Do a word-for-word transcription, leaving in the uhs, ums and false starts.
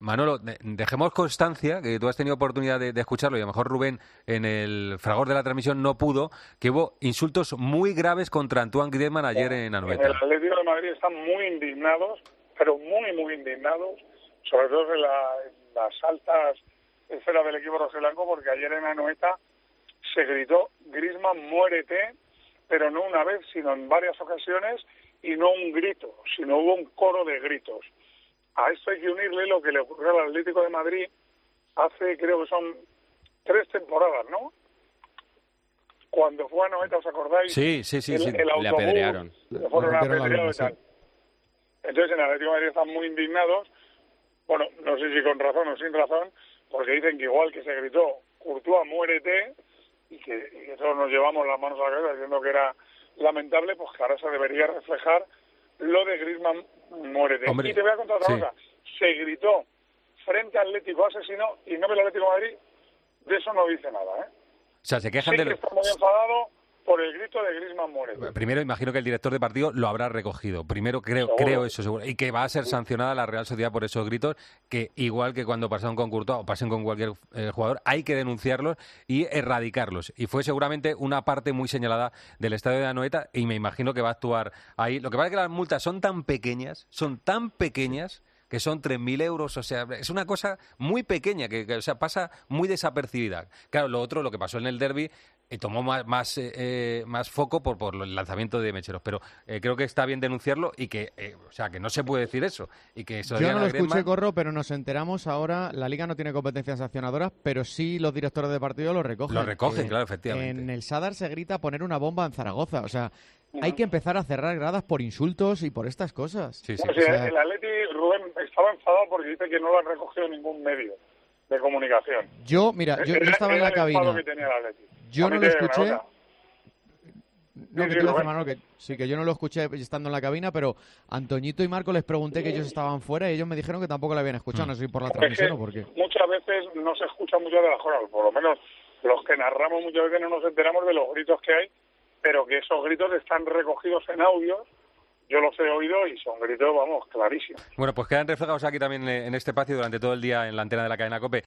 Manolo, dejemos constancia, que tú has tenido oportunidad de, de escucharlo y a lo mejor Rubén en el fragor de la transmisión no pudo, que hubo insultos muy graves contra Antoine Griezmann ayer en Anoeta. En el Atlético de Madrid están muy indignados, pero muy, muy indignados, sobre todo en, la, en las altas esferas del equipo rojiblanco, porque ayer en Anoeta se gritó Griezmann muérete, pero no una vez, sino en varias ocasiones, y no un grito, sino hubo un coro de gritos. A esto hay que unirle lo que le ocurrió al Atlético de Madrid hace, creo que son tres temporadas, ¿no? Cuando fue a Anoeta, ¿os acordáis? Sí, sí, sí. El, sí. el autobús, le apedrearon. Le fueron apedreados y tal. Entonces en el Atlético de Madrid están muy indignados, bueno, no sé si con razón o sin razón, porque dicen que igual que se gritó Courtois muérete, y que, y que todos nos llevamos las manos a la cabeza diciendo que era lamentable, pues que ahora se debería reflejar lo de Griezmann muérete. Hombre, y te voy a contar otra sí. cosa, se gritó frente al Atlético asesino y no ve el Atlético de Madrid, de eso no dice nada, ¿eh? O sea, se quejan sí de que lo... está muy enfadado por el grito de Griezmann muérete. Primero, imagino que el director de partido lo habrá recogido. Primero, creo Seguro. creo eso seguro. Y que va a ser sancionada la Real Sociedad por esos gritos, que igual que cuando pasaron con Courtois o pasen con cualquier eh, jugador, hay que denunciarlos y erradicarlos. Y fue seguramente una parte muy señalada del estadio de Anoeta y me imagino que va a actuar ahí. Lo que pasa es que las multas son tan pequeñas, son tan pequeñas, que son tres mil euros, o sea, es una cosa muy pequeña, que, que o sea, pasa muy desapercibida. Claro, lo otro, lo que pasó en el derbi, eh, tomó más más, eh, más foco por, por el lanzamiento de mecheros, pero eh, creo que está bien denunciarlo y que, eh, o sea, que no se puede decir eso. Y que eso Yo no lo Griezmann... escuché, Corro, pero nos enteramos ahora, la Liga no tiene competencias sancionadoras, pero sí los directores de partido lo recogen. Lo recogen, eh, claro, efectivamente. En el Sadar se grita poner una bomba en Zaragoza, o sea, hay que empezar a cerrar gradas por insultos y por estas cosas. Sí, sí. O sea, el Atleti, Rubén, estaba enfadado porque dice que no lo han recogido ningún medio de comunicación. Yo, mira, yo, yo estaba en la cabina. Yo no lo escuché. No, que tú dices, Manolo, que sí, que yo no lo escuché estando en la cabina, pero Antoñito y Marco les pregunté que ellos estaban fuera y ellos me dijeron que tampoco lo habían escuchado, no sé si por la transmisión o por qué. Muchas veces no se escucha mucho de las cosas, por lo menos los que narramos muchas veces no nos enteramos de los gritos que hay, pero que esos gritos están recogidos en audios, yo los he oído y son gritos, vamos, clarísimos. Bueno, pues quedan reflejados aquí también en este espacio durante todo el día en la antena de la cadena COPE